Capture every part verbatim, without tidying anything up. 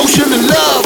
ocean of love.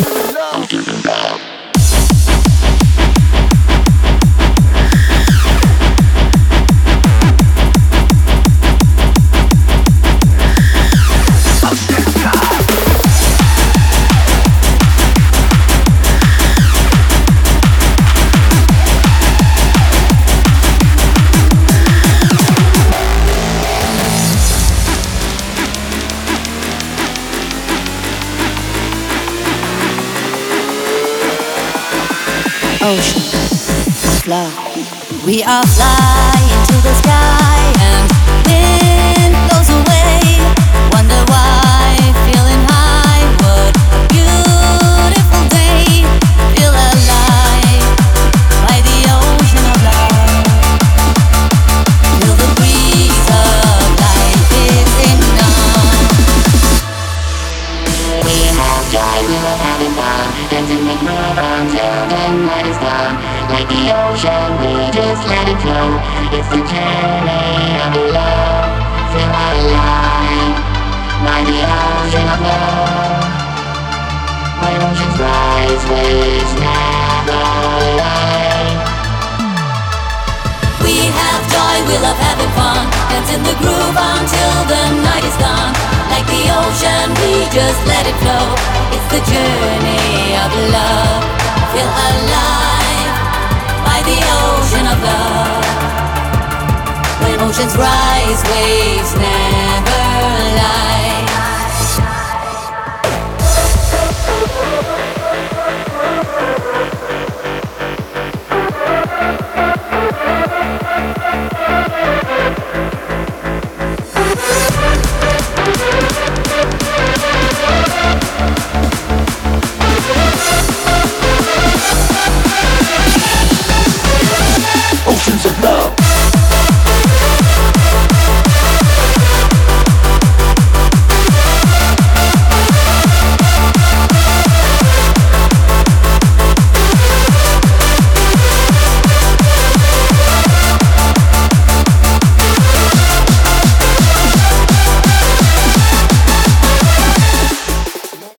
Ocean of love. We are flying to the sky and wind blows away. Wonder why, feeling high. What a beautiful day. Feel alive by the ocean of love. Feel the breeze of life is enough. We have joy, we love having fun, dancing the groove until the night is done. Like the ocean, we just let it flow. It's the journey of love. Feel alive by the ocean of love. When oceans rise, waves never lie. We have joy, we love having fun, dancing the groove until the night is done. Like the ocean, we just let it flow. It's the journey of love. Feel alive by the ocean of love. When oceans rise, waves never lie.